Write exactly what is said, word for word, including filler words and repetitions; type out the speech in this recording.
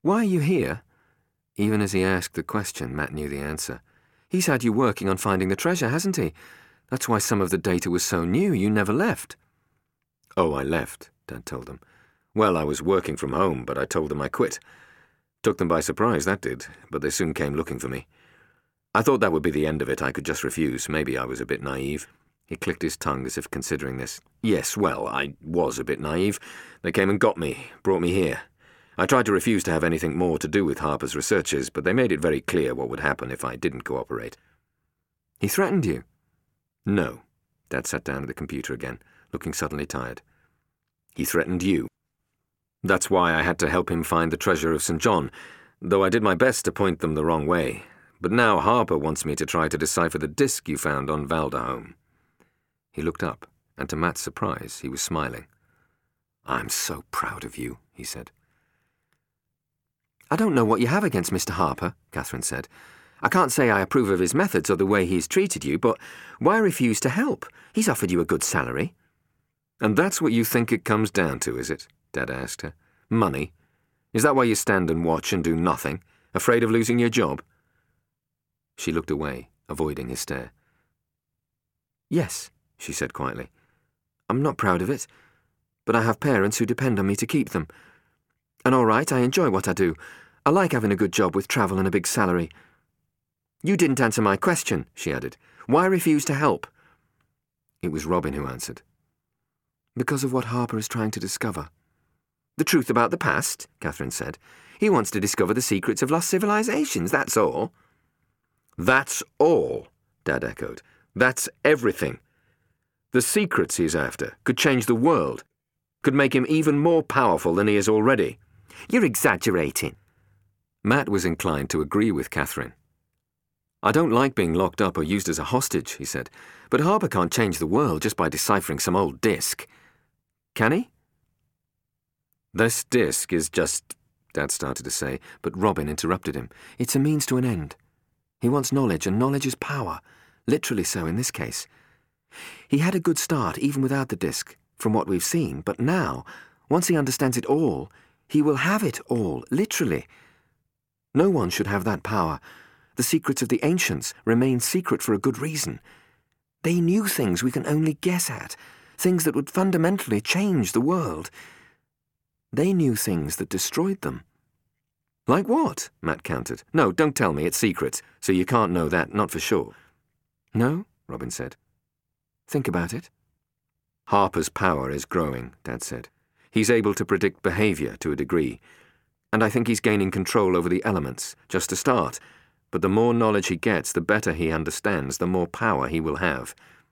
Why are you here? Even as he asked the question, Matt knew the answer. He's had you working on finding the treasure, hasn't he? That's why some of the data was so new, you never left. Oh, I left, Dad told them. Well, I was working from home, but I told them I quit. Took them by surprise, that did, but they soon came looking for me. I thought that would be the end of it. I could just refuse. Maybe I was a bit naive. He clicked his tongue as if considering this. Yes, well, I was a bit naive. They came and got me, brought me here. I tried to refuse to have anything more to do with Harper's researches, but they made it very clear what would happen if I didn't cooperate. He threatened you? No. Dad sat down at the computer again, looking suddenly tired. He threatened you. That's why I had to help him find the treasure of Saint John, though I did my best to point them the wrong way. But now Harper wants me to try to decipher the disk you found on Valderhome. He looked up, and to Matt's surprise, he was smiling. I'm so proud of you, he said. I don't know what you have against Mister Harper, Catherine said. I can't say I approve of his methods or the way he's treated you, but why refuse to help? He's offered you a good salary. And that's what you think it comes down to, is it? Dad asked her. Money? Is that why you stand and watch and do nothing, afraid of losing your job? She looked away, avoiding his stare. Yes, she said quietly. I'm not proud of it, but I have parents who depend on me to keep them. And all right, I enjoy what I do. I like having a good job with travel and a big salary. You didn't answer my question, she added. Why refuse to help? It was Robin who answered. Because of what Harper is trying to discover. The truth about the past, Catherine said. He wants to discover the secrets of lost civilizations, that's all. That's all, Dad echoed. That's everything. The secrets he's after could change the world, could make him even more powerful than he is already. You're exaggerating. Matt was inclined to agree with Catherine. I don't like being locked up or used as a hostage, he said, but Harper can't change the world just by deciphering some old disk. Can he? This disk is just... Dad started to say, but Robin interrupted him. It's a means to an end. He wants knowledge, and knowledge is power. Literally so in this case. He had a good start even without the disk, from what we've seen, but now, once he understands it all, he will have it all, literally. No one should have that power. The secrets of the ancients remain secret for a good reason. They knew things we can only guess at, things that would fundamentally change the world. They knew things that destroyed them. Like what? Matt countered. No, don't tell me, it's secret, so you can't know that, not for sure. No, Robin said. Think about it. Harper's power is growing, Dad said. He's able to predict behavior to a degree, and I think he's gaining control over the elements, just to start, but the more knowledge he gets, the better he understands, the more power he will have.